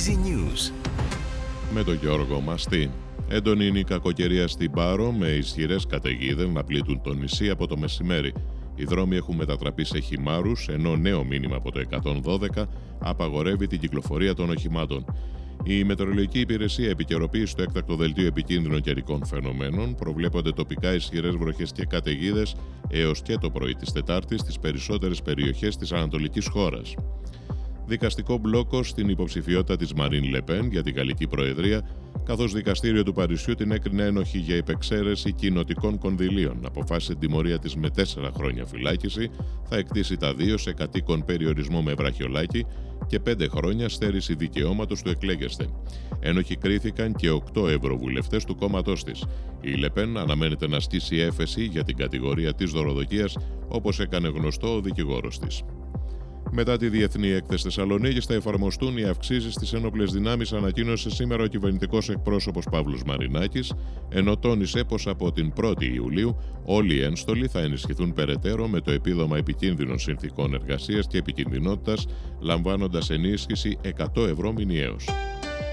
Easy News. Με τον Γιώργο Μαστή. Έντονη είναι η κακοκαιρία στην Πάρο, με ισχυρές καταιγίδες να πλήττουν το νησί από το μεσημέρι. Οι δρόμοι έχουν μετατραπεί σε χυμάρους, ενώ νέο μήνυμα από το 112 απαγορεύει την κυκλοφορία των οχημάτων. Η Μετεωρολογική Υπηρεσία επικαιροποίησε το έκτακτο δελτίο επικίνδυνων καιρικών φαινομένων. Προβλέπονται τοπικά ισχυρές βροχές και καταιγίδες έως και το πρωί της Τετάρτης στις περισσότερες περιοχές της ανατολικής χώρας. Δικαστικό μπλόκο στην υποψηφιότητα της Μαρίν Λεπέν για την Γαλλική Προεδρία, καθώς δικαστήριο του Παρισιού την έκρινε ένοχη για υπεξαίρεση κοινοτικών κονδυλίων. Αποφάσισε την τιμωρία της με 4 χρόνια φυλάκιση, θα εκτίσει τα 2 σε κατοίκον περιορισμό με βραχιολάκι και 5 χρόνια στέρηση δικαιώματος του εκλέγεστε. Ένοχοι κρίθηκαν και 8 ευρωβουλευτές του κόμματός της. Η Λεπέν αναμένεται να στήσει έφεση για την κατηγορία της δωροδοκίας, όπως έκανε γνωστό ο δικηγόρος της. Μετά τη Διεθνή Έκθεση Θεσσαλονίκης θα εφαρμοστούν οι αυξήσεις στις ένοπλες δυνάμεις, ανακοίνωσε σήμερα ο κυβερνητικός εκπρόσωπος Παύλος Μαρινάκης, ενώ τόνισε πως από την 1η Ιουλίου όλοι οι ένστολοι θα ενισχυθούν περαιτέρω με το επίδομα επικίνδυνων συνθηκών εργασίας και επικινδυνότητας, λαμβάνοντας ενίσχυση 100 ευρώ μηνιαίως.